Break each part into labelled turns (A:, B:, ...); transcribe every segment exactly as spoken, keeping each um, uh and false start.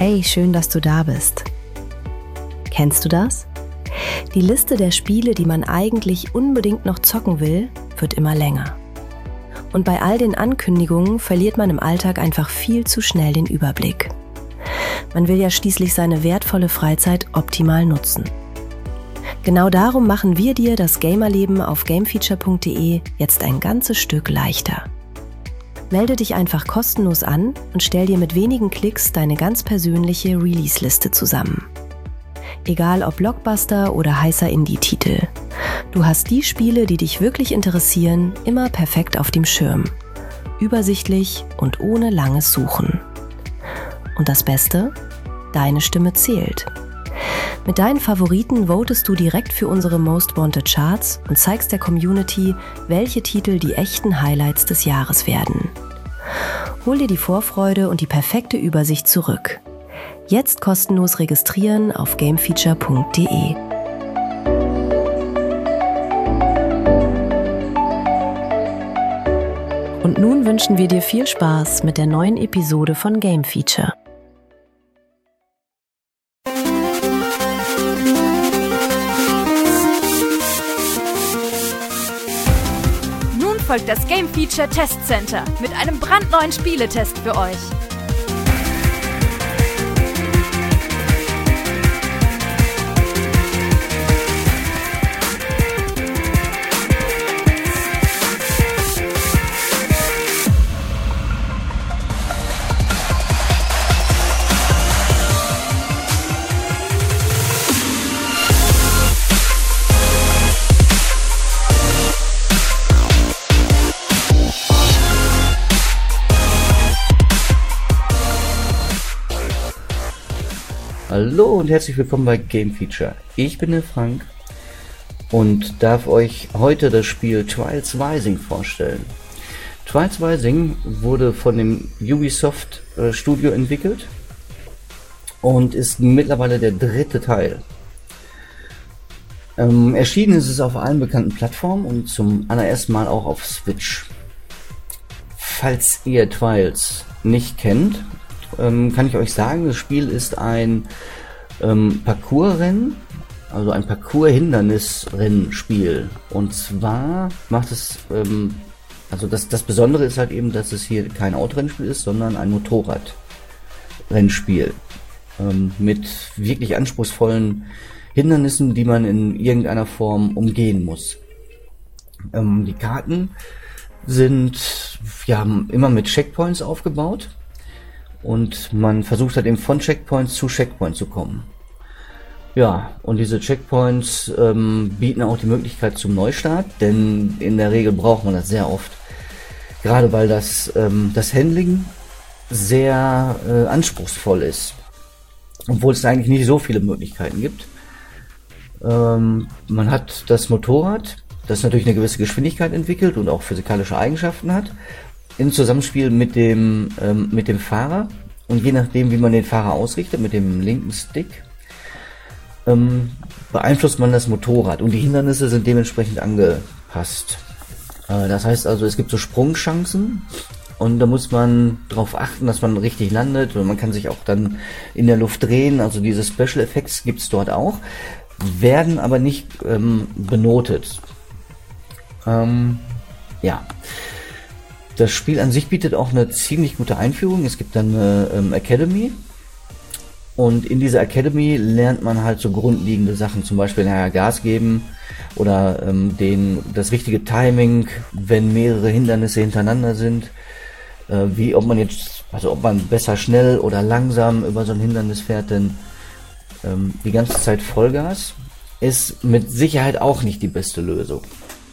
A: Hey, schön, dass du da bist. Kennst du das? Die Liste der Spiele, die man eigentlich unbedingt noch zocken will, wird immer länger. Und bei all den Ankündigungen verliert man im Alltag einfach viel zu schnell den Überblick. Man will ja schließlich seine wertvolle Freizeit optimal nutzen. Genau darum machen wir dir das Gamerleben auf gamefeature punkt de jetzt ein ganzes Stück leichter. Melde dich einfach kostenlos an und stell dir mit wenigen Klicks deine ganz persönliche Release-Liste zusammen. Egal ob Blockbuster oder heißer Indie-Titel. Du hast die Spiele, die dich wirklich interessieren, immer perfekt auf dem Schirm. Übersichtlich und ohne langes Suchen. Und das Beste? Deine Stimme zählt. Mit deinen Favoriten votest du direkt für unsere Most Wanted Charts und zeigst der Community, welche Titel die echten Highlights des Jahres werden. Hol dir die Vorfreude und die perfekte Übersicht zurück. Jetzt kostenlos registrieren auf gamefeature punkt de. Und nun wünschen wir dir viel Spaß mit der neuen Episode von Game Feature.
B: Nun folgt das Game Feature Test Center mit einem brandneuen Spieletest für euch.
C: Hallo und herzlich willkommen bei Game Feature. Ich bin der Frank und darf euch heute das Spiel Trials Rising vorstellen. Trials Rising wurde von dem Ubisoft äh, Studio entwickelt und ist mittlerweile der dritte Teil. Ähm, erschienen ist es auf allen bekannten Plattformen und zum allerersten Mal auch auf Switch. Falls ihr Trials nicht kennt, ähm, kann ich euch sagen, das Spiel ist ein ähm, Parcours-Rennen, also ein Parcours-Hindernis-Rennspiel. Und zwar macht es, ähm, also das, das Besondere ist halt eben, dass es hier kein Autorennspiel ist, sondern ein Motorrad-Rennspiel ähm, mit wirklich anspruchsvollen Hindernissen, die man in irgendeiner Form umgehen muss. Ähm, die Karten sind ja immer mit Checkpoints aufgebaut und man versucht halt eben von Checkpoints zu Checkpoints zu kommen. Ja, und diese Checkpoints ähm, bieten auch die Möglichkeit zum Neustart, denn in der Regel braucht man das sehr oft. Gerade weil das, ähm, das Handling sehr äh, anspruchsvoll ist, obwohl es eigentlich nicht so viele Möglichkeiten gibt. Ähm, man hat das Motorrad, das natürlich eine gewisse Geschwindigkeit entwickelt und auch physikalische Eigenschaften hat, im Zusammenspiel mit dem, ähm, mit dem Fahrer, und je nachdem, wie man den Fahrer ausrichtet, mit dem linken Stick, ähm, beeinflusst man das Motorrad und die Hindernisse sind dementsprechend angepasst. Äh, das heißt also, es gibt so Sprungchancen und da muss man darauf achten, dass man richtig landet, und man kann sich auch dann in der Luft drehen, also diese Special Effects gibt es dort auch, werden aber nicht ähm, benotet. Ähm, ja. Das Spiel an sich bietet auch eine ziemlich gute Einführung. Es gibt dann eine ähm, Academy. Und in dieser Academy lernt man halt so grundlegende Sachen, zum Beispiel naja, Gas geben oder ähm, den, das richtige Timing, wenn mehrere Hindernisse hintereinander sind. Äh, wie, ob man jetzt, also ob man besser schnell oder langsam über so ein Hindernis fährt, denn ähm, die ganze Zeit Vollgas ist mit Sicherheit auch nicht die beste Lösung.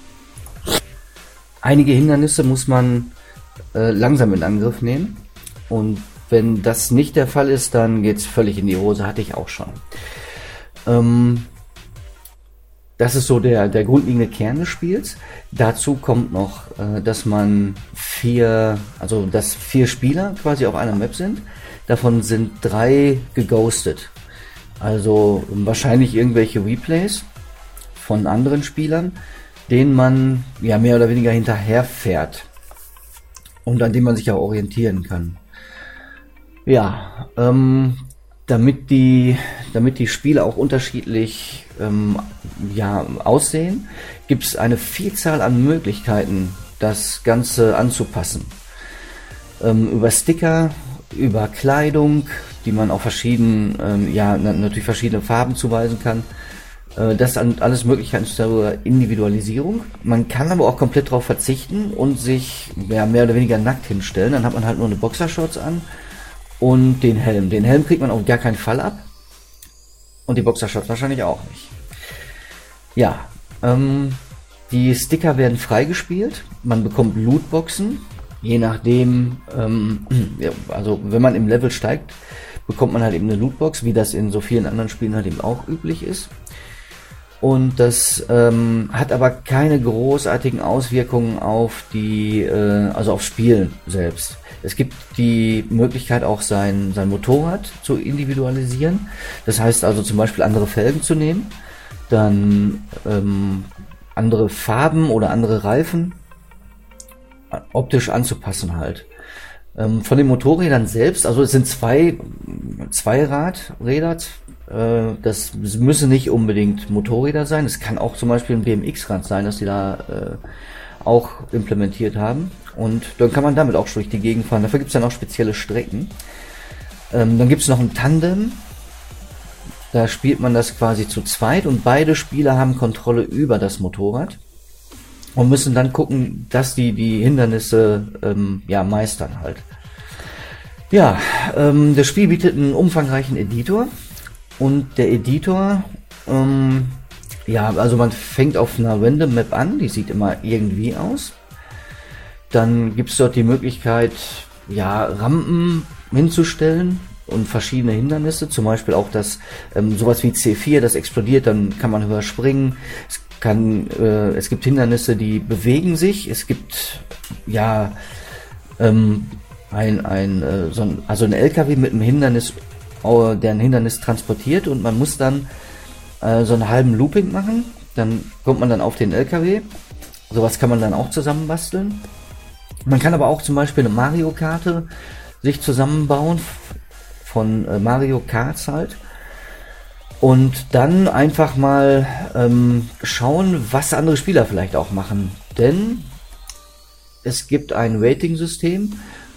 C: Einige Hindernisse muss man äh, langsam in Angriff nehmen, und wenn das nicht der Fall ist, dann geht's völlig in die Hose, hatte ich auch schon. Ähm, das ist so der, der grundlegende Kern des Spiels. Dazu kommt noch, äh, dass man vier, also dass vier Spieler quasi auf einer Map sind. Davon sind drei geghostet. Also wahrscheinlich irgendwelche Replays von anderen Spielern, denen man ja mehr oder weniger hinterherfährt und an dem man sich auch orientieren kann. Ja, ähm, damit die, damit die Spiele auch unterschiedlich ähm, ja, aussehen, gibt es eine Vielzahl an Möglichkeiten, das Ganze anzupassen. Ähm, über Sticker, über Kleidung, die man auf verschiedenen, ähm, ja, natürlich verschiedene Farben zuweisen kann. Äh, das sind alles Möglichkeiten zur Individualisierung. Man kann aber auch komplett darauf verzichten und sich ja, mehr oder weniger nackt hinstellen. Dann hat man halt nur eine Boxershorts an und den Helm. Den Helm kriegt man auf gar keinen Fall ab. Und die Boxershorts wahrscheinlich auch nicht. Ja, ähm, die Sticker werden freigespielt. Man bekommt Lootboxen. Je nachdem, ähm, ja, also wenn man im Level steigt, bekommt man halt eben eine Lootbox, wie das in so vielen anderen Spielen halt eben auch üblich ist. Und das ähm, hat aber keine großartigen Auswirkungen auf die, äh, also aufs Spiel selbst. Es gibt die Möglichkeit auch sein, sein Motorrad zu individualisieren. Das heißt also zum Beispiel andere Felgen zu nehmen, dann ähm, andere Farben oder andere Reifen optisch anzupassen halt. Ähm, von den Motorrädern selbst, also es sind zwei Zweiradräder, äh, das müssen nicht unbedingt Motorräder sein, es kann auch zum Beispiel ein B M X-Rad sein, das die da äh, auch implementiert haben, und dann kann man damit auch durch die Gegend fahren. Dafür gibt es dann auch spezielle Strecken. Ähm, dann gibt es noch ein Tandem, da spielt man das quasi zu zweit und beide Spieler haben Kontrolle über das Motorrad und müssen dann gucken, dass die die Hindernisse ähm, ja meistern halt. Ja, ähm, das Spiel bietet einen umfangreichen Editor, und der Editor, ähm, ja, also man fängt auf einer Random Map an, die sieht immer irgendwie aus. Dann gibt es dort die Möglichkeit, ja, Rampen hinzustellen und verschiedene Hindernisse, zum Beispiel auch das ähm, sowas wie C vier, das explodiert, dann kann man höher springen. Es kann, äh, es gibt Hindernisse, die bewegen sich. Es gibt ja ähm, ein, ein, äh, so ein, also ein L K W mit einem Hindernis, äh, der ein Hindernis transportiert, und man muss dann äh, so einen halben Looping machen. Dann kommt man dann auf den L K W. Sowas kann man dann auch zusammenbasteln. Man kann aber auch zum Beispiel eine Mario-Karte sich zusammenbauen von äh, Mario Karts halt. Und dann einfach mal ähm, schauen, was andere Spieler vielleicht auch machen. Denn es gibt ein Rating-System,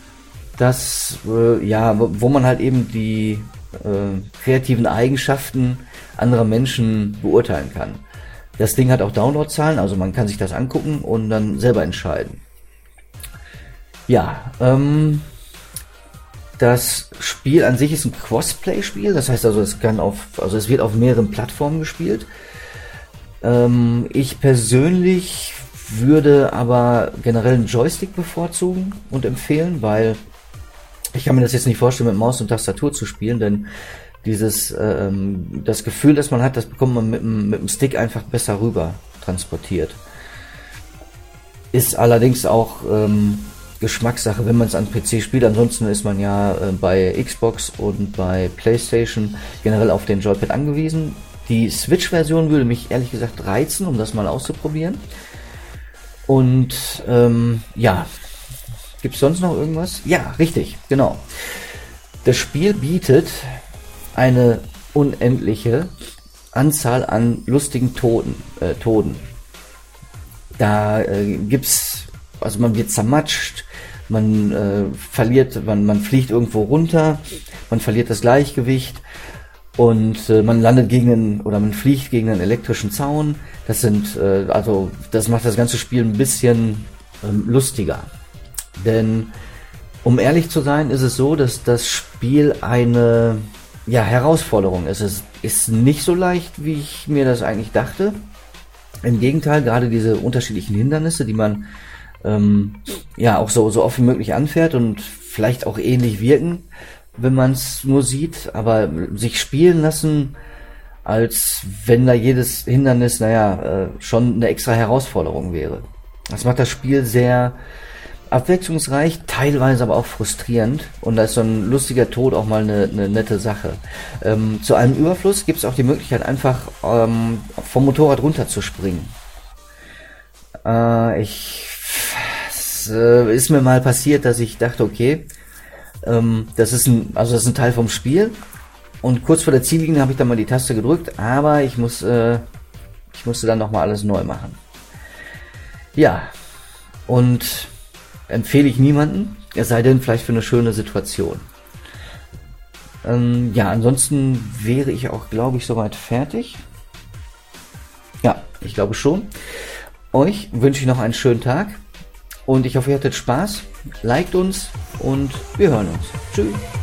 C: das äh, ja, wo man halt eben die äh, kreativen Eigenschaften anderer Menschen beurteilen kann. Das Ding hat auch Downloadzahlen, also man kann sich das angucken und dann selber entscheiden. Ja, ähm, das Spiel an sich ist ein Crossplay-Spiel, das heißt also, es kann auf, also es wird auf mehreren Plattformen gespielt. Ähm, ich persönlich würde aber generell einen Joystick bevorzugen und empfehlen, weil ich kann mir das jetzt nicht vorstellen, mit Maus und Tastatur zu spielen, denn dieses ähm, das Gefühl, das man hat, das bekommt man mit, mit dem Stick einfach besser rüber transportiert. Ist allerdings auch ähm, Geschmackssache, wenn man es an P C spielt. Ansonsten ist man ja äh, bei Xbox und bei PlayStation generell auf den Joypad angewiesen. Die Switch-Version würde mich ehrlich gesagt reizen, um das mal auszuprobieren. Und ähm, ja, gibt es sonst noch irgendwas? Ja, richtig, genau. Das Spiel bietet eine unendliche Anzahl an lustigen Toten. Äh, Toten. Da äh, gibt's, also man wird zermatscht, man äh, verliert, man, man fliegt irgendwo runter, man verliert das Gleichgewicht und äh, man landet gegen einen, oder man fliegt gegen einen elektrischen Zaun. Das sind, äh, also das macht das ganze Spiel ein bisschen ähm, lustiger. Denn um ehrlich zu sein, ist es so, dass das Spiel eine ja, Herausforderung ist. Es ist nicht so leicht, wie ich mir das eigentlich dachte. Im Gegenteil, gerade diese unterschiedlichen Hindernisse, die man ähm, ja auch so, so oft wie möglich anfährt und vielleicht auch ähnlich wirken, wenn man es nur sieht, aber sich spielen lassen, als wenn da jedes Hindernis, naja, äh, schon eine extra Herausforderung wäre. Das macht das Spiel sehr abwechslungsreich, teilweise aber auch frustrierend, und da ist so ein lustiger Tod auch mal eine, eine nette Sache. Ähm, zu einem Überfluss gibt es auch die Möglichkeit, einfach ähm, vom Motorrad runterzuspringen. Äh, ich es, äh, ist mir mal passiert, dass ich dachte, okay, ähm, das ist ein, also das ist ein Teil vom Spiel, und kurz vor der Ziellinie habe ich dann mal die Taste gedrückt, aber ich muss, äh, ich musste dann nochmal alles neu machen. Ja, und empfehle ich niemanden, es sei denn vielleicht für eine schöne Situation. Ähm, ja, ansonsten wäre ich auch, glaube ich, soweit fertig. Ja, ich glaube schon. Euch wünsche ich noch einen schönen Tag und ich hoffe, ihr hattet Spaß. Liked uns und wir hören uns. Tschüss.